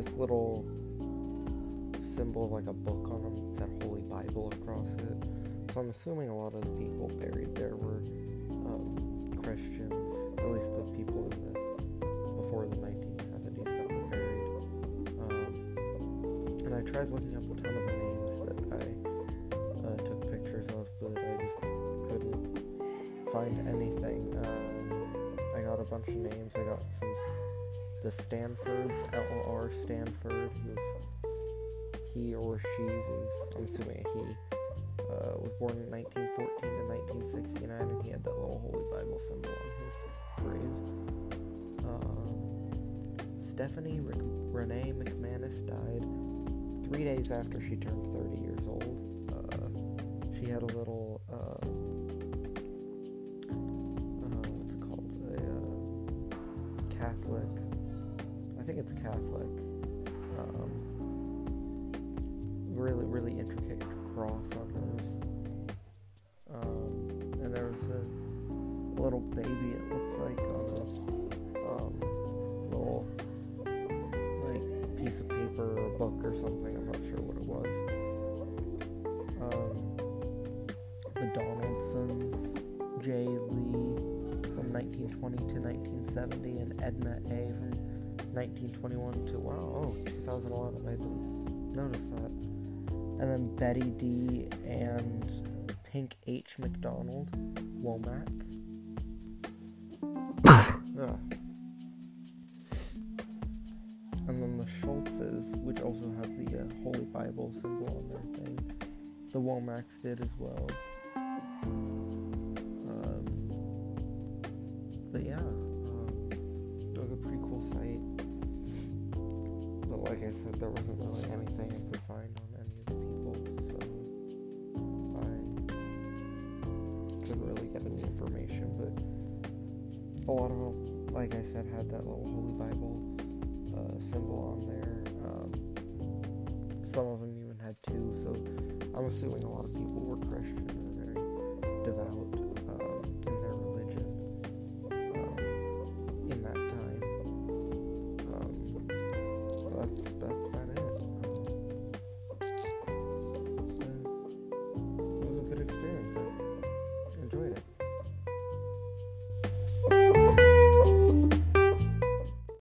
this little symbol of like a book on them that said Holy Bible across it. So I'm assuming a lot of the people buried there were Christians, at least the people in before the 1970s that were buried. And I tried looking up a ton of the names that I took pictures of, but I just couldn't find anything. I got a bunch of names. I got the Stanfords, L.R. Stanford, he or she was, I'm assuming a he, was born in 1914 to 1969, and he had that little Holy Bible symbol on his grave. Stephanie Renee McManus died 3 days after she turned 30 years old. She had a little, what's it called? Catholic, I think it's Catholic, really, really intricate cross on hers. And there was a little baby, it looks like, on a little, like, piece of paper or book or something. I'm not sure what it was. The Donaldsons, Jay Lee from 1920 to 1970, and Edna A. from 1921 to, 2011. I didn't notice that. And then Betty D. and Pink H. McDonald, Womack. And then the Schultzes, which also have the Holy Bible symbol on their thing. The Womacks did as well. But yeah, it was a pretty cool site. But like I said, there wasn't really anything I could find on any of the people, so I couldn't really get any information. But a lot of them, like I said, had that little Holy Bible symbol on there. Some of them even had two, so I'm assuming a lot of people were Christian and very devout.